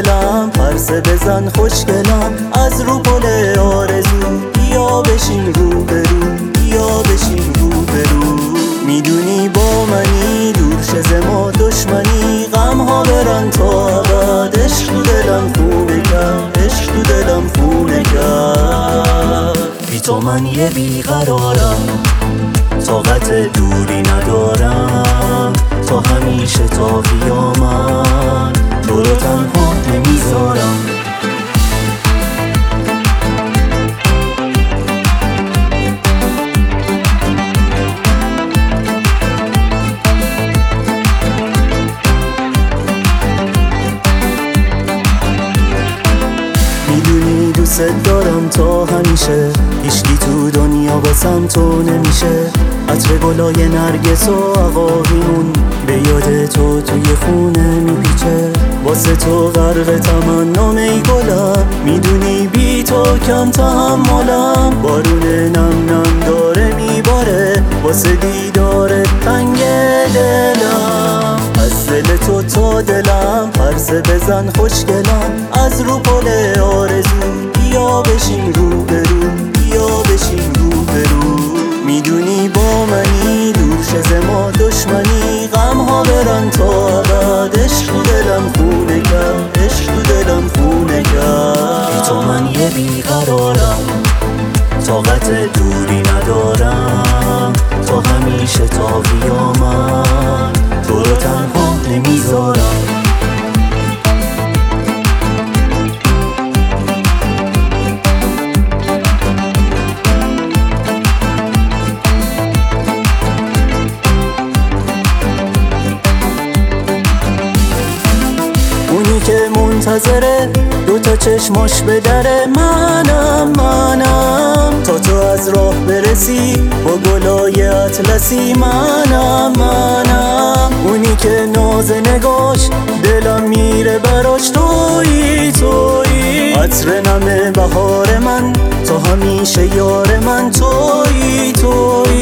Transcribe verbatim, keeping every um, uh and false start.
دلم، پرسه بزن خوشگلم از رو پل آرزو. یا بشین رو برو، یا بشین رو برو. میدونی با منی دور شز ما دشمنی، غم ها برن تا ابد. عشق تو دلم خونه کرد، عشق تو دلم خونه کرد. بی تو من یه بیقرارم، طاقت دوری ندارم. تو همیشه تا قیامت تو رو تنها نمیذارم. میدونی دوست دارم تا همیشه، هیچکی تو دنیا واسم تو نمیشه. عطر گلای نرگس و عقاقیمون به یاد تو توی خونه میپیچه. واسه تو غرق تمنام ای گلم، میدونی بی تو کم تحملم. بارون نم نم داره میباره، واسه دیدار تنگ دلم. از دل تو تا دلم، پرسه بزن خوشگلم از رو پل آرزو. یا بشین رو برو، یا بشین رو برو. میدونی با منی دور شز ما دشمنی، غم ها برن تا ابد. عشق تو دلم خونه کرد، عشق تو دلم خونه کرد. بی تو من یه بیقرارم، طاقت دوری ندارم. تو همیشه تا قیامت تو رو تنها نمیذارم. اونی که منتظره دوتا چشماش به دره، منم منم. تا تو از راه برسی با گلای اطلسی، منم منم. اونی که ناز نگاش دلم میره براش، تویی تویی. عطر نم بهار من، تو همیشه یار من، تویی تویی.